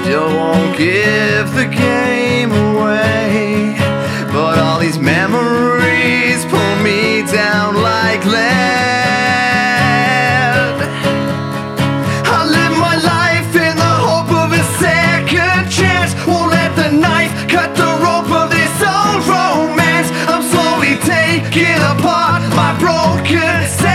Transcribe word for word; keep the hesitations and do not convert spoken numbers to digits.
still won't give the game away, but all these memories pull me down like lead. I live my life in the hope of a second chance. Won't let the knife cut the rope of this old romance. I'm slowly taking apart my broken